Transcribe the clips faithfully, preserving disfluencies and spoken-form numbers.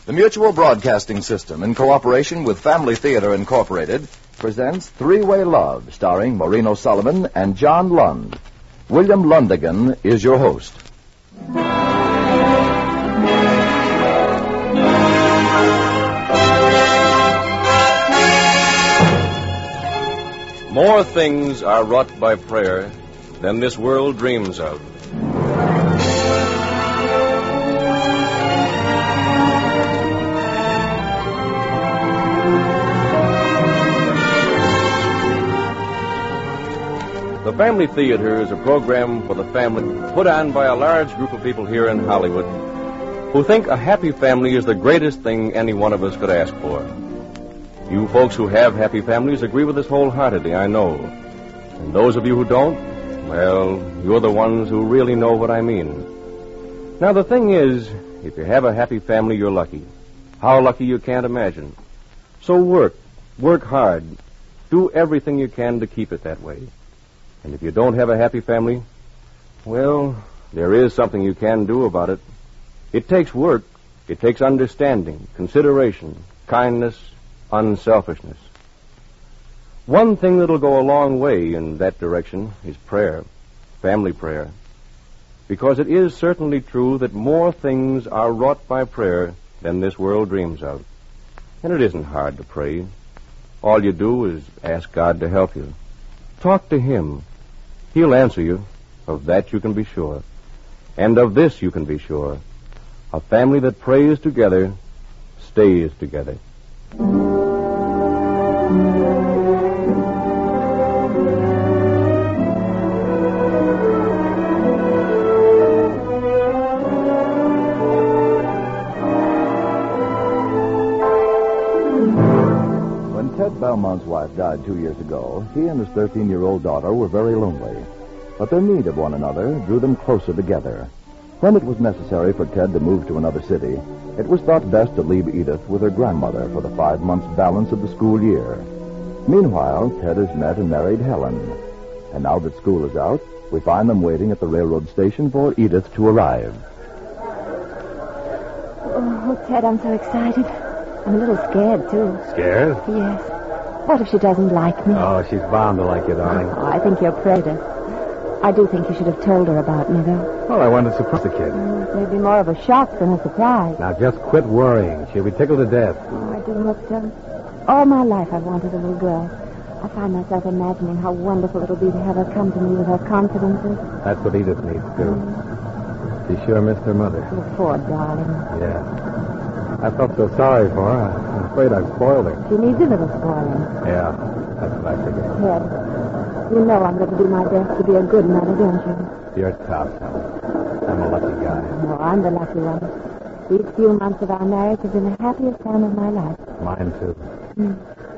The Mutual Broadcasting System, in cooperation with Family Theater Incorporated, presents Three-Way Love, starring Maureen Solomon and John Lund. William Lundigan is your host. More things are wrought by prayer than this world dreams of. The Family Theater is a program for the family put on by a large group of people here in Hollywood who think a happy family is the greatest thing any one of us could ask for. You folks who have happy families agree with us wholeheartedly, I know. And those of you who don't, well, you're the ones who really know what I mean. Now, the thing is, if you have a happy family, you're lucky. How lucky you can't imagine. So work, work hard. Do everything you can to keep it that way. And if you don't have a happy family, well, there is something you can do about it. It takes work. It takes understanding, consideration, kindness, unselfishness. One thing that'll go a long way in that direction is prayer, family prayer. Because it is certainly true that more things are wrought by prayer than this world dreams of. And it isn't hard to pray. All you do is ask God to help you. Talk to Him. He'll answer you. Of that you can be sure. And of this you can be sure. A family that prays together stays together. When Ted Belmont's wife died two years ago, he and his thirteen-year-old daughter were very lonely. But their need of one another drew them closer together. When it was necessary for Ted to move to another city, it was thought best to leave Edith with her grandmother for the five months balance of the school year. Meanwhile, Ted has met and married Helen. And now that school is out, we find them waiting at the railroad station for Edith to arrive. Oh, Ted, I'm so excited. I'm a little scared, too. Scared? Yes. What if she doesn't like me? Oh, she's bound to like you, darling. Oh, I think you're prejudice. I do think you should have told her about me, though. Well, I wanted to surprise the kid. Mm, it may be more of a shock than a surprise. Now, just quit worrying. She'll be tickled to death. Oh, I do hope so. All my life I've wanted a little girl. I find myself imagining how wonderful it'll be to have her come to me with her confidences. That's what Edith needs, too. She sure missed her mother. Oh, poor darling. Yeah. I felt so sorry for her. I'm afraid I spoiled her. She needs a little spoiling. Yeah, that's what I figured. Ted, you know I'm going to do my best to be a good mother, don't you? You're tough, Helen. I'm a lucky guy. No, I'm the lucky one. These few months of our marriage have been the happiest time of my life. Mine, too. Mm.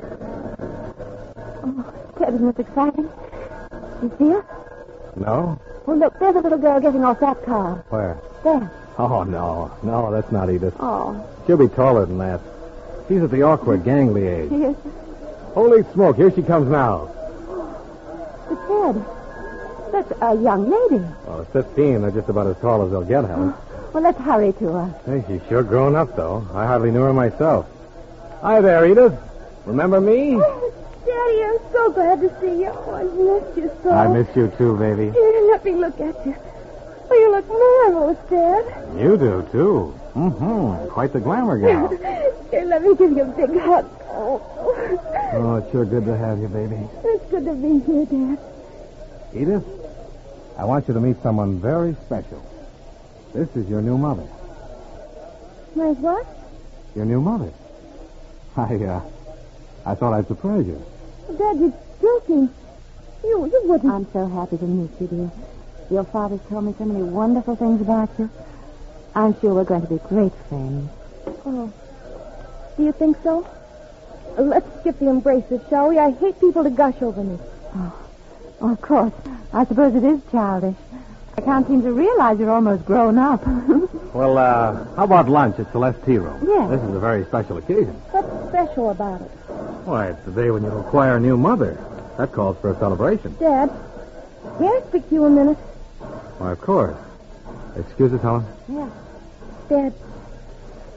Oh, Ted, isn't this exciting? You see her? No? Oh, look, there's a little girl getting off that car. Where? There. Oh, no. No, that's not Edith. Oh. She'll be taller than that. She's at the awkward, gangly age. Yes. Holy smoke, here she comes now. But Ted, that's a young lady. Well, at fifteen, they're just about as tall as they'll get, Helen. Well, let's hurry to her. Hey, she's sure grown up, though. I hardly knew her myself. Hi there, Edith. Remember me? Oh, Daddy, I'm so glad to see you. Oh, I've missed you so. I miss you, too, baby. Here, let me look at you. Oh, you look marvelous, Dad. You do, too. Mm-hmm. Quite the glamour gal. Here, let me give you a big hug. Oh. Oh, it's sure good to have you, baby. It's good to be here, Dad. Edith, I want you to meet someone very special. This is your new mother. My what? Your new mother. I, uh, I thought I'd surprise you. Dad, you're joking. You, you wouldn't. I'm so happy to meet you, dear. Your father's told me so many wonderful things about you. I'm sure we're going to be great friends. Oh. Do you think so? Let's skip the embraces, shall we? I hate people to gush over me. Oh, oh of course. I suppose it is childish. I can't seem to realize you're almost grown up. Well, uh, how about lunch at Celeste Tea Room? Yes. This is a very special occasion. What's special about it? Why, it's the day when you acquire a new mother. That calls for a celebration. Dad, may I speak to you a minute? Why, of course. Excuse us, Helen? Yeah. Dad,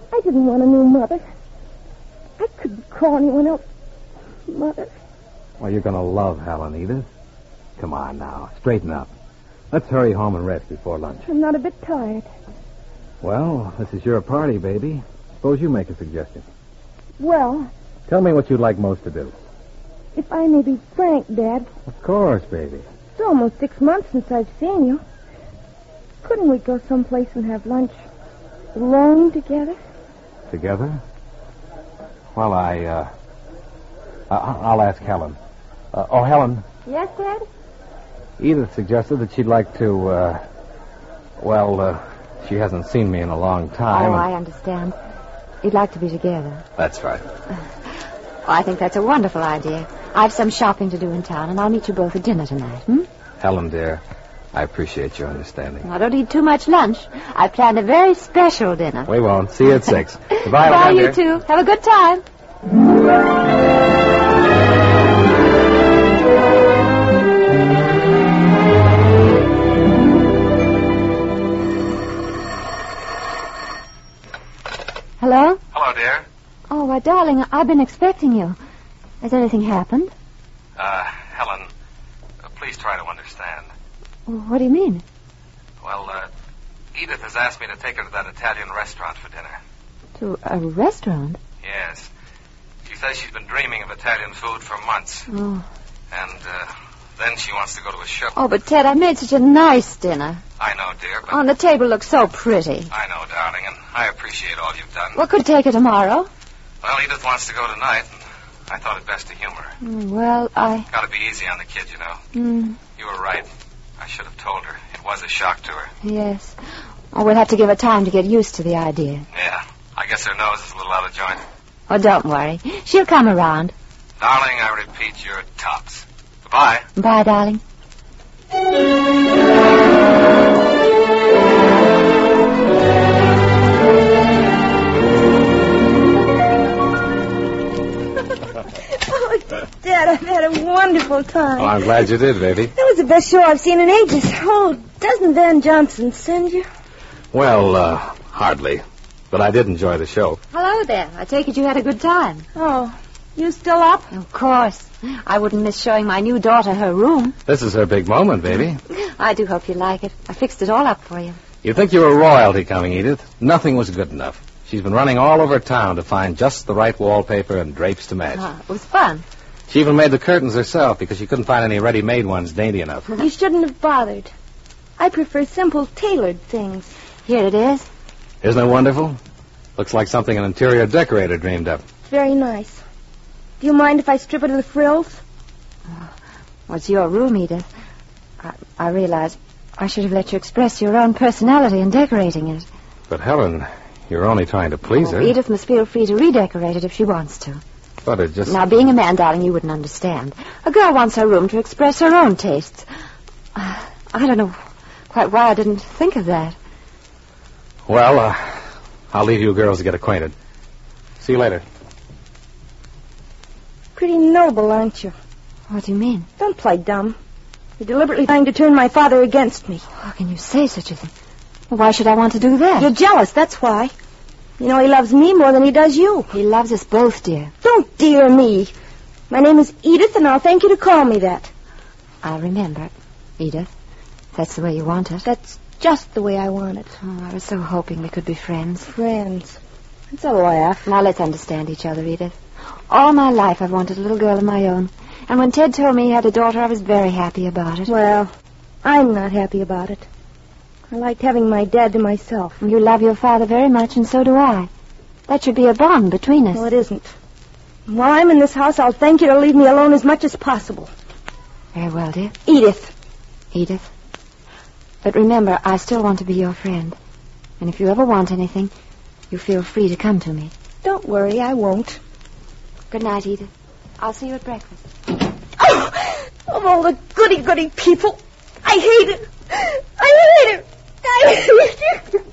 I didn't want a new mother. I couldn't call anyone else mother. Well, you're going to love Helen, Edith. Come on now. Straighten up. Let's hurry home and rest before lunch. I'm not a bit tired. Well, this is your party, baby. Suppose you make a suggestion. Well, Tell me what you'd like most to do. if I may be frank, Dad, Of course, baby. it's almost six months since I've seen you. Couldn't we go someplace and have lunch alone together? Together? Well, I, uh... I- I'll ask Helen. Uh, oh, Helen, Yes, Dad? Edith suggested that she'd like to, uh... Well, uh... she hasn't seen me in a long time. Oh, and- I understand. You'd like to be together. That's right. Oh, I think that's a wonderful idea. I've some shopping to do in town, and I'll meet you both at dinner tonight, hmm? Helen, dear, I appreciate your understanding. I don't eat too much lunch. I've planned a very special dinner. We won't. See you at six. Goodbye, Bye, Helen, you dear. two. Have a good time. Hello? Hello, dear. Oh, why, darling, I've been expecting you. Has anything happened? Uh, Helen, uh, please try to understand. What do you mean? Well, uh, Edith has asked me to take her to that Italian restaurant for dinner. To a restaurant? Yes. She says she's been dreaming of Italian food for months. Oh. And, uh, then she wants to go to a show. Oh, but Ted, I made such a nice dinner. I know, dear, but... Oh, and the table looks so pretty. I know, darling, and I appreciate all you've done. What could take her tomorrow? Well, Edith wants to go tonight, and I thought it best to humor her. Mm, Well, I... Gotta be easy on the kid, you know. Mm, You were right. I should have told her. It was a shock to her. yes. Oh, we'll have to give her time to get used to the idea. Yeah. I guess her nose is a little out of joint. Oh, don't worry. She'll come around. Darling, I repeat, you're tops. Goodbye. Bye, darling. Oh, Dad, I've had a wonderful time. Oh, I'm glad you did, baby. That was the best show I've seen in ages. Oh, doesn't Van Johnson send you? Well, uh, hardly. But I did enjoy the show. Hello there. I take it you had a good time. Oh, you still up? Of course. I wouldn't miss showing my new daughter her room. This is her big moment, baby. I do hope you like it. I fixed it all up for you. You'd think you were royalty coming, Edith. Nothing was good enough. She's been running all over town to find just the right wallpaper and drapes to match. Ah, it was fun. She even made the curtains herself because she couldn't find any ready-made ones dainty enough. You shouldn't have bothered. I prefer simple, tailored things. Here it is. Isn't it wonderful? Looks like something an interior decorator dreamed up. It's very nice. Do you mind if I strip it of the frills? Well, it's your room, Edith. I, I realize I should have let you express your own personality in decorating it. But, Helen, you're only trying to please Oh, her. Edith must feel free to redecorate it if she wants to. But it just... Now, being a man, darling, you wouldn't understand. A girl wants her room to express her own tastes. Uh, I don't know quite why I didn't think of that. Well, uh, I'll leave you girls to get acquainted. See you later. Pretty noble, aren't you? What do you mean? Don't play dumb. You're deliberately trying to turn my father against me. How can you say such a thing? Well, why should I want to do that? You're jealous, that's why. You know he loves me more than he does you. He loves us both, dear. Don't dear me. My name is Edith, and I'll thank you to call me that. I'll remember, Edith. That's the way you want it. That's just the way I want it. Oh, I was so hoping we could be friends. Friends. It's a laugh. Now, let's understand each other, Edith. All my life I've wanted a little girl of my own. And when Ted told me he had a daughter, I was very happy about it. Well, I'm not happy about it. I liked having my dad to myself. You love your father very much, and so do I. That should be a bond between us. Well, it isn't. While I'm in this house, I'll thank you to leave me alone as much as possible. Very well, dear. Edith. Edith. But remember, I still want to be your friend. And if you ever want anything, you feel free to come to me. Don't worry, I won't. Good night, Edith. I'll see you at breakfast. Oh, of all the goody-goody people, I hate it. I hate it. I hate it.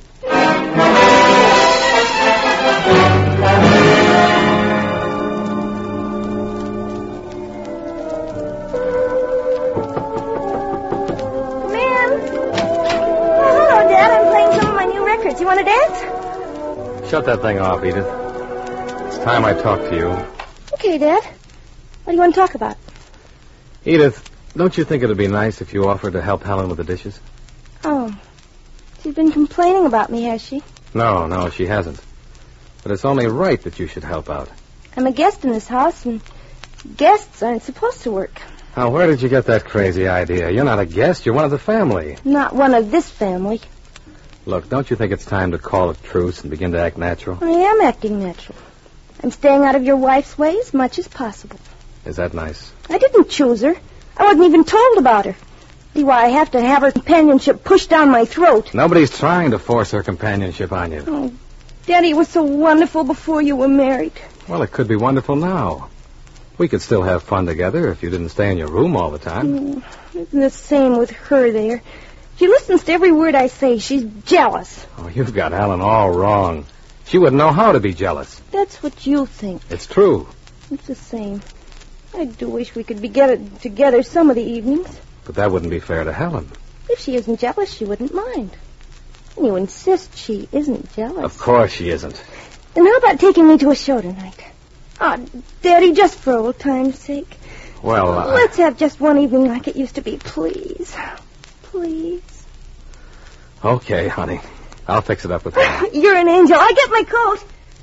Come in. Oh, hello, Dad. I'm playing some of my new records. You want to dance? shut that thing off, Edith. It's time I talked to you. Okay, Dad. What do you want to talk about? Edith, don't you think it would be nice if you offered to help Helen with the dishes? Oh. She's been complaining about me, has she? No, no, she hasn't. But it's only right that you should help out. I'm a guest in this house, and guests aren't supposed to work. Now, where did you get that crazy idea? You're not a guest. You're one of the family. Not one of this family. Look, don't you think it's time to call a truce and begin to act natural? I am acting natural. I'm staying out of your wife's way as much as possible. Is that nice? I didn't choose her. I wasn't even told about her. See why I have to have her companionship pushed down my throat. Nobody's trying to force her companionship on you. Oh, Daddy, it was so wonderful before you were married. Well, it could be wonderful now. We could still have fun together if you didn't stay in your room all the time. Mm, it's the same with her there. She listens to every word I say. She's jealous. Oh, you've got Helen all wrong. She wouldn't know how to be jealous. That's what you think. It's true. It's the same. I do wish we could be get together some of the evenings. But that wouldn't be fair to Helen. If she isn't jealous, she wouldn't mind. And you insist she isn't jealous. Of course she isn't. Then how about taking me to a show tonight? Oh, Daddy, just for old time's sake. Well, uh... let's have just one evening like it used to be, please. Please. Okay, honey. I'll fix it up with her. You're an angel. I'll get my coat.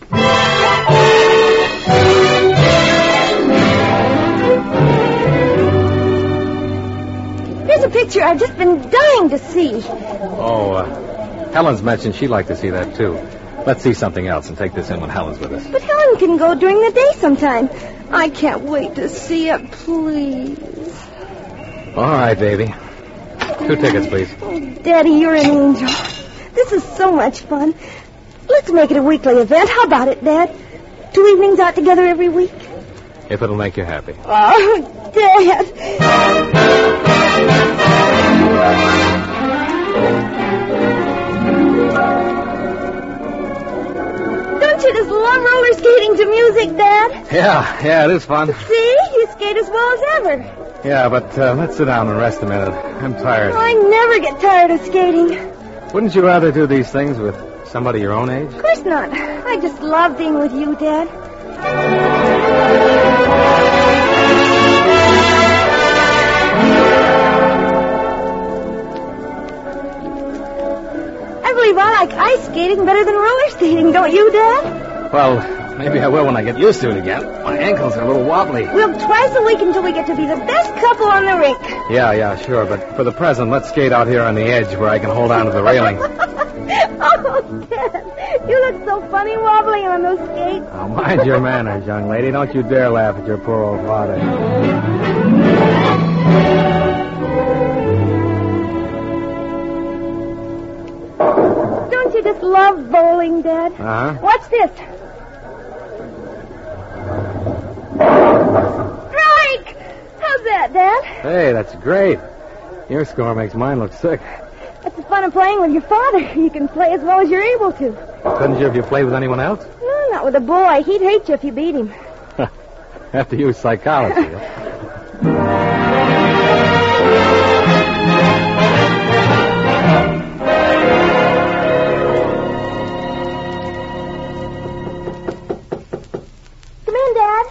Here's a picture I've just been dying to see. Oh, uh, Helen's mentioned she'd like to see that, too. Let's see something else and take this in when Helen's with us. But Helen can go during the day sometime. I can't wait to see it, please. All right, baby. Two tickets, please. Oh, Daddy, you're an angel. This is so much fun. Let's make it a weekly event. How about it, Dad? Two evenings out together every week? If it'll make you happy. Oh, Dad. Don't you just love roller skating to music, Dad? Yeah, yeah, it is fun. See? You skate as well as ever. Yeah, but uh, let's sit down and rest a minute. I'm tired. Oh, I never get tired of skating. Wouldn't you rather do these things with somebody your own age? Of course not. I just love being with you, Dad. I believe I like ice skating better than roller skating, don't you, Dad? Well, maybe I will when I get used to it again. My ankles are a little wobbly. We'll twice a week until we get to be the best couple on the rink. Yeah, yeah, sure. But for the present, let's skate out here on the edge where I can hold on to the railing. Oh, Dad, you look so funny wobbling on those skates. Now, mind your manners, young lady. Don't you dare laugh at your poor old father. Don't you just love bowling, Dad? Uh-huh. Watch this. Strike! How's that, Dad? Hey, that's great. Your score makes mine look sick. That's the fun of playing with your father. You can play as well as you're able to. Couldn't you if you played with anyone else? No, not with a boy. He'd hate you if you beat him. Have to use psychology. Come in, Dad.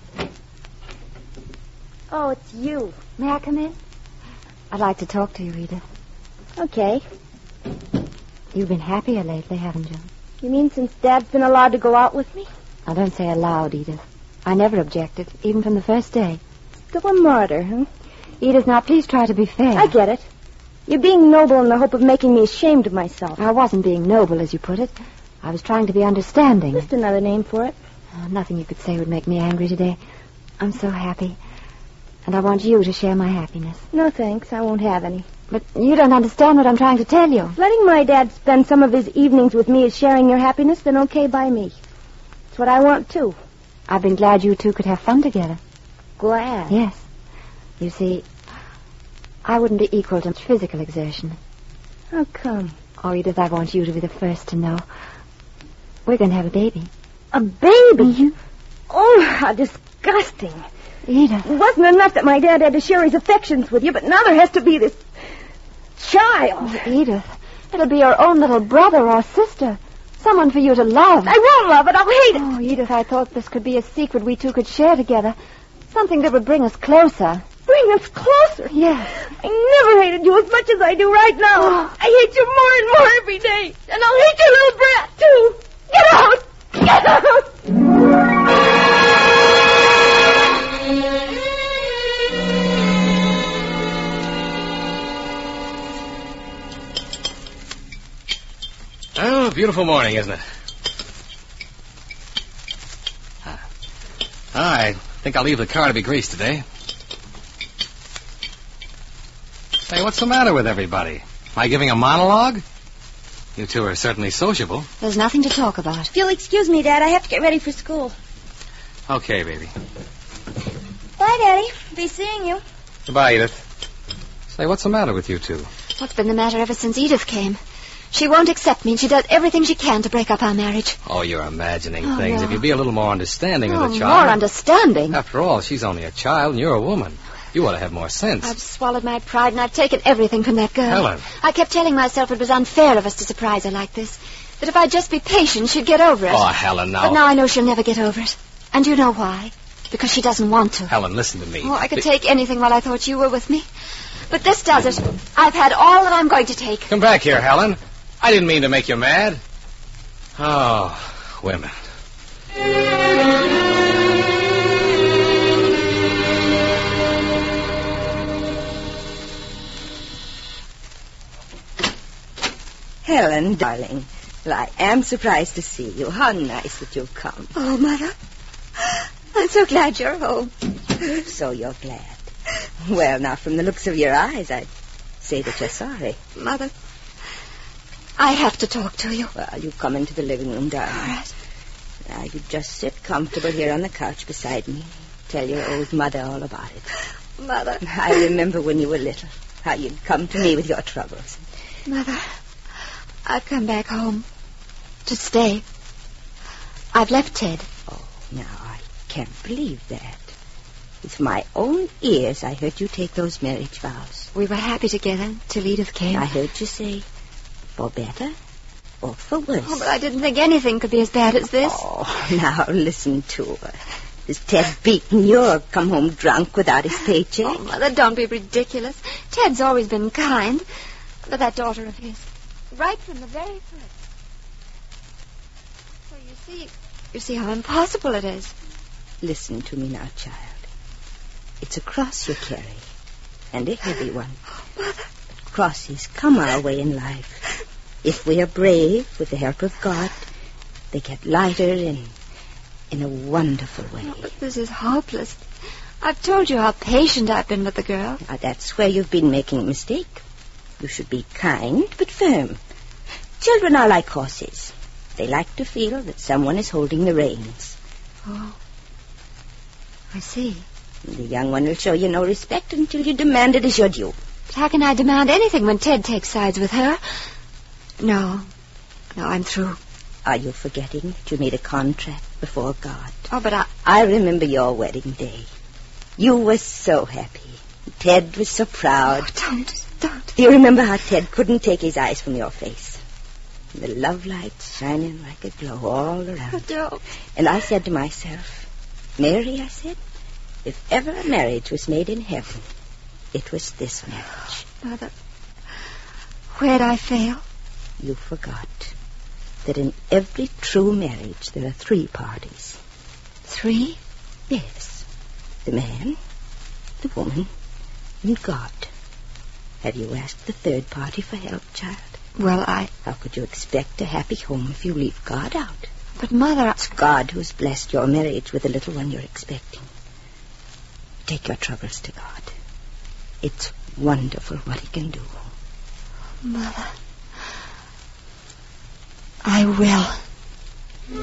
Oh, it's you. May I come in? I'd like to talk to you, Edith. Okay. You've been happier lately, haven't you? You mean since Dad's been allowed to go out with me? I don't say allowed, Edith. I never objected, even from the first day. Still a martyr, huh? Edith, now please try to be fair. I get it. You're being noble in the hope of making me ashamed of myself. I wasn't being noble, as you put it. I was trying to be understanding. Just another name for it. Oh, nothing you could say would make me angry today. I'm so happy. And I want you to share my happiness. No, thanks. I won't have any. But you don't understand what I'm trying to tell you. Letting my dad spend some of his evenings with me is sharing your happiness, then okay by me. It's what I want, too. I've been glad you two could have fun together. Glad? Yes. You see, I wouldn't be equal to physical exertion. How come? Oh, Edith, I want you to be the first to know. We're going to have a baby. A baby? Mm-hmm. Oh, how disgusting. Edith. It wasn't enough that my dad had to share his affections with you, but now there has to be this child. Oh, Edith, it'll be your own little brother or sister. Someone for you to love. I won't love it. I'll hate it. Oh, Edith, I thought this could be a secret we two could share together. Something that would bring us closer. Bring us closer. Yes. I never hated you as much as I do right now. Oh. I hate you more and more every day. And I'll hate your little brat, too. Get out! Get out! Oh, beautiful morning, isn't it? Ah. I think I'll leave the car to be greased today. Say, what's the matter with everybody? Am I giving a monologue? You two are certainly sociable. There's nothing to talk about. If you'll excuse me, Dad, I have to get ready for school. Okay, baby. Bye, Daddy. Be seeing you. Goodbye, Edith. Say, what's the matter with you two? What's been the matter ever since Edith came? She won't accept me, and she does everything she can to break up our marriage. Oh, you're imagining Oh, things. no. If you'd be a little more understanding Oh, of the child. more understanding. After all, she's only a child, and you're a woman. You ought to have more sense. I've swallowed my pride, and I've taken everything from that girl. Helen. I kept telling myself it was unfair of us to surprise her like this. That if I'd just be patient, she'd get over it. Oh, Helen, now. But now I know she'll never get over it. And you know why? Because she doesn't want to. Helen, listen to me. Oh, I could Be- take anything while I thought you were with me. But this does it. I've had all that I'm going to take. Come back here, Helen. I didn't mean to make you mad. Oh, women. Helen, darling. Well, I am surprised to see you. How nice that you've come. Oh, Mother. I'm so glad you're home. So you're glad. Well, now, from the looks of your eyes, I'd say that you're sorry. Mother, I have to talk to you. Well, you come into the living room, darling. All right. Now, you just sit comfortable here on the couch beside me. Tell your old mother all about it. Mother. I remember when you were little, how you'd come to me with your troubles. Mother, I've come back home to stay. I've left Ted. Oh, now, I can't believe that. With my own ears, I heard you take those marriage vows. We were happy together till Edith came. I heard you say, for better or for worse. Oh, but I didn't think anything could be as bad as this. Oh, now listen to her. Has Ted beaten you or come home drunk without his paycheck? Oh, Mother, don't be ridiculous. Ted's always been kind. But that daughter of his, right from the very first. So you see, you see how impossible it is. Listen to me now, child. It's a cross you carry, and a heavy one. Mother. Crosses come our way in life. If we are brave, with the help of God, they get lighter in, in a wonderful way. Oh, but this is hopeless. I've told you how patient I've been with the girl. Now, that's where you've been making a mistake. You should be kind but firm. Children are like horses. They like to feel that someone is holding the reins. Oh, I see. The young one will show you no respect until you demand it as your due. But how can I demand anything when Ted takes sides with her? No. No, I'm through. Are you forgetting that you made a contract before God? Oh, but I... I remember your wedding day. You were so happy. Ted was so proud. Oh, don't, don't. Do you remember how Ted couldn't take his eyes from your face? The love light shining like a glow all around. Oh, don't. And I said to myself, Mary, I said, if ever a marriage was made in heaven, it was this marriage. Mother, where'd I fail? You forgot that in every true marriage there are three parties. Three? Yes. The man, the woman, and God. Have you asked the third party for help, child? Well, I... How could you expect a happy home if you leave God out? But, Mother... It's God who's blessed your marriage with the little one you're expecting. Take your troubles to God. It's wonderful what he can do. Mother... I will.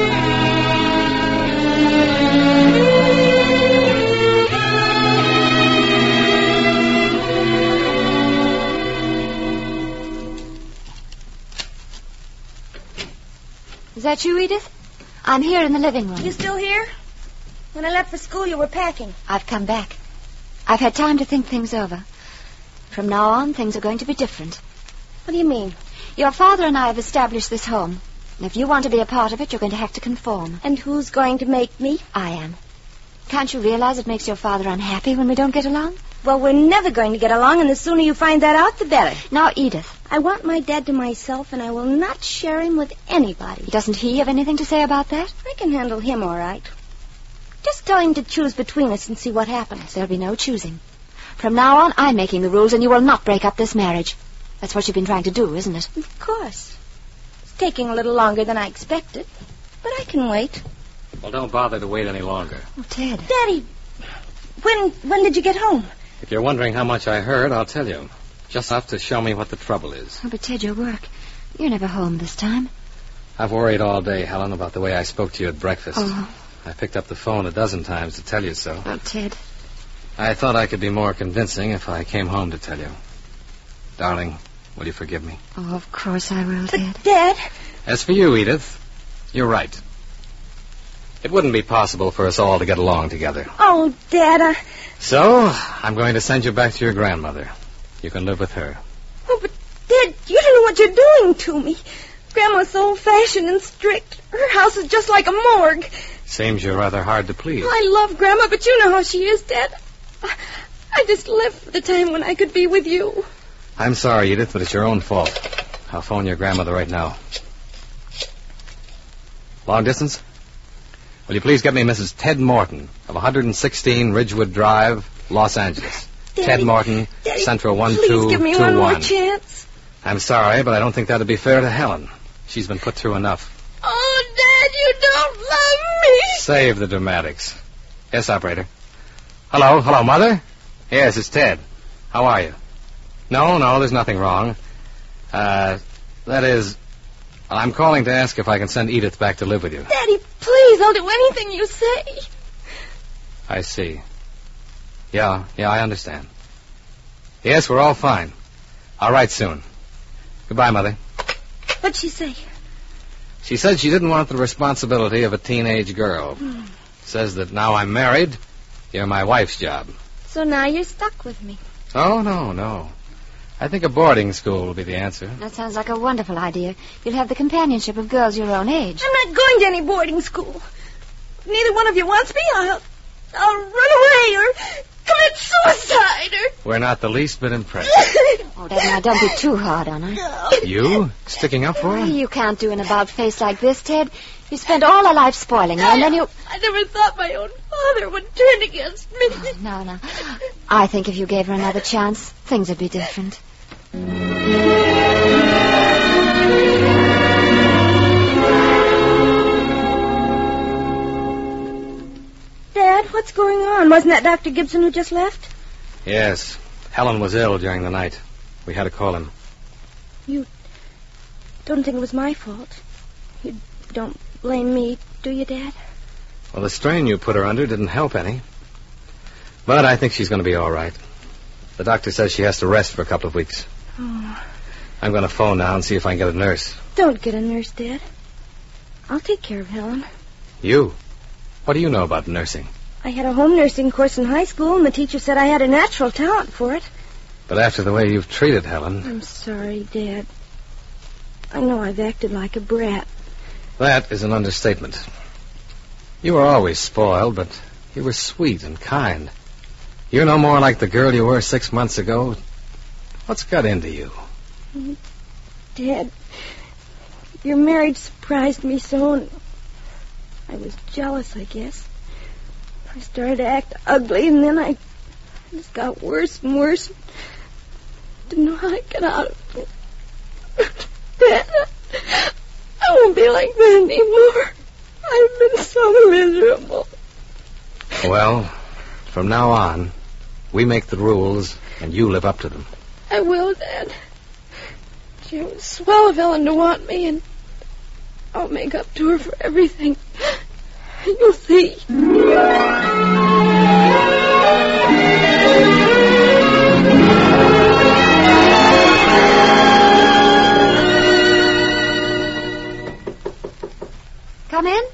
Is that you, Edith? I'm here in the living room. You still here? When I left for school, you were packing. I've come back. I've had time to think things over. From now on, things are going to be different. What do you mean? Your father and I have established this home. And if you want to be a part of it, you're going to have to conform. And who's going to make me? I am. Can't you realize it makes your father unhappy when we don't get along? Well, we're never going to get along, and the sooner you find that out, the better. Now, Edith. I want my dad to myself, and I will not share him with anybody. Doesn't he have anything to say about that? I can handle him all right. Just tell him to choose between us and see what happens. There'll be no choosing. From now on, I'm making the rules, and you will not break up this marriage. That's what you've been trying to do, isn't it? Of course. It's taking a little longer than I expected, but I can wait. Well, don't bother to wait any longer. Oh, Ted. Daddy, when when did you get home? If you're wondering how much I heard, I'll tell you. Just enough to show me what the trouble is. Oh, but Ted, your work. You're never home this time. I've worried all day, Helen, about the way I spoke to you at breakfast. Oh. I picked up the phone a dozen times to tell you so. Oh, Ted. I thought I could be more convincing if I came home to tell you. Darling, will you forgive me? Oh, of course I will, Ted. But, Dad... As for you, Edith, you're right. It wouldn't be possible for us all to get along together. Oh, Dad, I... So, I'm going to send you back to your grandmother. You can live with her. Oh, but, Dad, you don't know what you're doing to me. Grandma's so old-fashioned and strict. Her house is just like a morgue. Seems you're rather hard to please. I love Grandma, but you know how she is, Dad. I, I just live for the time when I could be with you. I'm sorry, Edith, but it's your own fault. I'll phone your grandmother right now. Long distance? Will you please get me Missus Ted Morton of one sixteen Ridgewood Drive, Los Angeles. Daddy, Ted Morton, Daddy, Central one two two one. Please give me one more chance. I'm sorry, but I don't think that'd be fair to Helen. She's been put through enough. Oh, Dad, you don't love me. Save the dramatics. Yes, operator. Hello, hello, Mother? Yes, it's Ted. How are you? No, no, there's nothing wrong. Uh, that is, I'm calling to ask if I can send Edith back to live with you. Daddy, please, I'll do anything you say. I see. Yeah, yeah, I understand. Yes, we're all fine. I'll write soon. Goodbye, Mother. What'd she say? She said she didn't want the responsibility of a teenage girl. Hmm. Says that now I'm married, you're my wife's job. So now you're stuck with me. Oh, no, no. I think a boarding school will be the answer. That sounds like a wonderful idea. You'll have the companionship of girls your own age. I'm not going to any boarding school. If neither one of you wants me, I'll, I'll run away or commit suicide or... We're not the least bit impressed. Oh, Dad, now don't be too hard on her. You? Sticking up for her? You can't do an about-face like this, Ted. You spent all her life spoiling her, and then you... I never thought my own father would turn against me. Oh, no, no. I think if you gave her another chance, things would be different. Dad, what's going on? Wasn't that Doctor Gibson who just left? Yes. Helen was ill during the night. We had to call him. You don't think it was my fault? You don't blame me, do you, Dad? Well, the strain you put her under didn't help any. But I think she's going to be all right. The doctor says she has to rest for a couple of weeks. Oh. I'm going to phone now and see if I can get a nurse. Don't get a nurse, Dad. I'll take care of Helen. You? What do you know about nursing? I had a home nursing course in high school, and the teacher said I had a natural talent for it. But after the way you've treated Helen... I'm sorry, Dad. I know I've acted like a brat. That is an understatement. You were always spoiled, but you were sweet and kind. You're no more like the girl you were six months ago. What's got into you? Dad, your marriage surprised me so, and I was jealous, I guess. I started to act ugly, and then I just got worse and worse. Didn't know how to get out of it. Dad, I won't be like that anymore. I've been so miserable. Well, from now on, we make the rules, and you live up to them. I will, Dad. She was swell of Helen to want me, and I'll make up to her for everything. You'll see. Come in.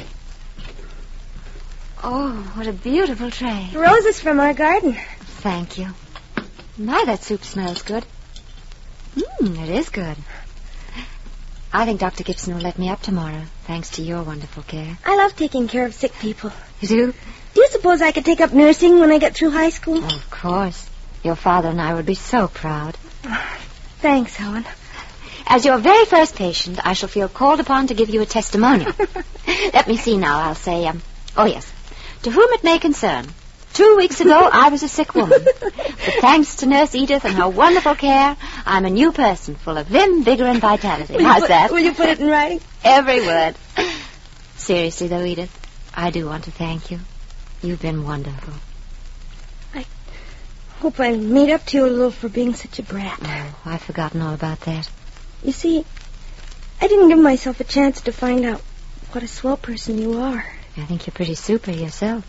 Oh, what a beautiful tray. Roses from our garden. Thank you. My, that soup smells good. Mmm, it is good. I think Doctor Gibson will let me up tomorrow, thanks to your wonderful care. I love taking care of sick people. You do? Do you suppose I could take up nursing when I get through high school? Oh, of course. Your father and I would be so proud. Thanks, Helen. As your very first patient, I shall feel called upon to give you a testimonial. Let me see now. I'll say, um, oh, yes. To whom it may concern. Two weeks ago, I was a sick woman. But thanks to Nurse Edith and her wonderful care, I'm a new person, full of vim, vigor, and vitality. Will How's put, that? Will you put it in writing? Every word. Seriously, though, Edith, I do want to thank you. You've been wonderful. I hope I made up to you a little for being such a brat. Oh, I've forgotten all about that. You see, I didn't give myself a chance to find out what a swell person you are. I think you're pretty super yourself.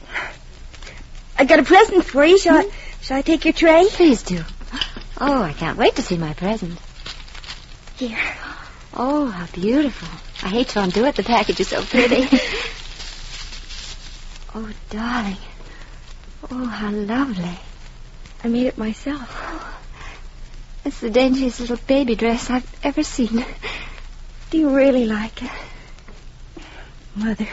I got a present for you. Shall, hmm? I, shall I take your tray? Please do. Oh, I can't wait to see my present. Here. Oh, how beautiful. I hate to undo it. The package is so pretty. Oh, darling. Oh, how lovely. I made it myself. Oh, it's the daintiest little baby dress I've ever seen. Do you really like it? Mother.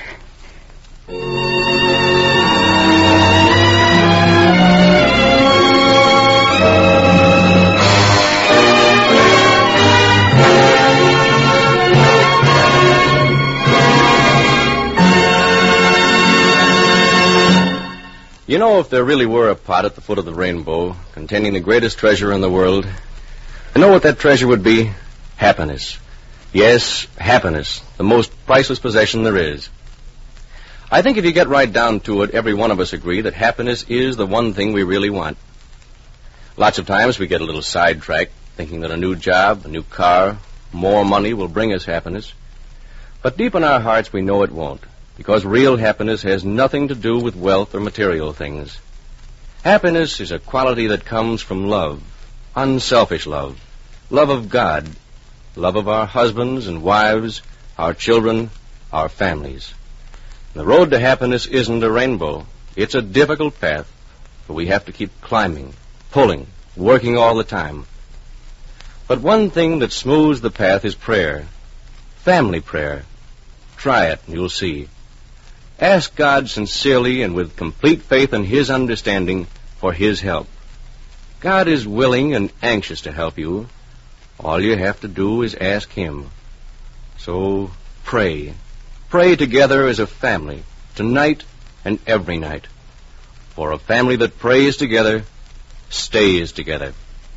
You know, if there really were a pot at the foot of the rainbow containing the greatest treasure in the world, you know what that treasure would be? Happiness. Yes, happiness, the most priceless possession there is. I think if you get right down to it, every one of us agree that happiness is the one thing we really want. Lots of times we get a little sidetracked, thinking that a new job, a new car, more money will bring us happiness. But deep in our hearts we know it won't, because real happiness has nothing to do with wealth or material things. Happiness is a quality that comes from love, unselfish love, love of God, love of our husbands and wives, our children, our families. The road to happiness isn't a rainbow. It's a difficult path, but we have to keep climbing, pulling, working all the time. But one thing that smooths the path is prayer, family prayer. Try it and you'll see. Ask God sincerely and with complete faith in His understanding for His help. God is willing and anxious to help you. All you have to do is ask Him. So pray. Pray together as a family, tonight and every night. For a family that prays together stays together.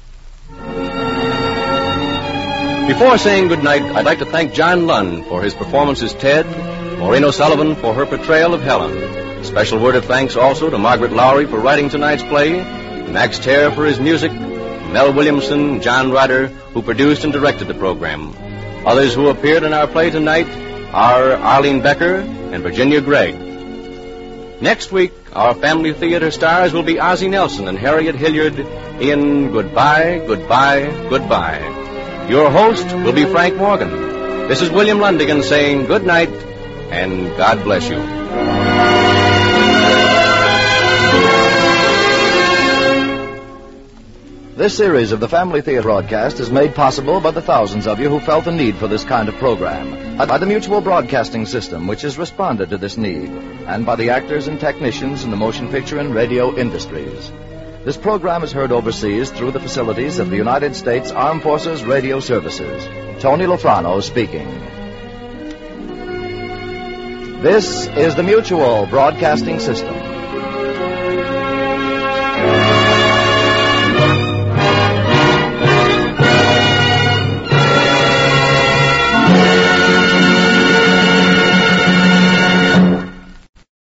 Before saying goodnight, I'd like to thank John Lund for his performance as Ted, Maureen O'Sullivan for her portrayal of Helen. A special word of thanks also to Margaret Lowry for writing tonight's play, Max Terr for his music, Mel Williamson, John Ryder, who produced and directed the program. Others who appeared in our play tonight are Arlene Becker and Virginia Gregg. Next week, our family theater stars will be Ozzie Nelson and Harriet Hilliard in Goodbye, Goodbye, Goodbye. Your host will be Frank Morgan. This is William Lundigan saying good night and God bless you. This series of the Family Theater broadcast is made possible by the thousands of you who felt the need for this kind of program, by the Mutual Broadcasting System, which has responded to this need, and by the actors and technicians in the motion picture and radio industries. This program is heard overseas through the facilities of the United States Armed Forces Radio Services. Tony Lofrano speaking. This is the Mutual Broadcasting System.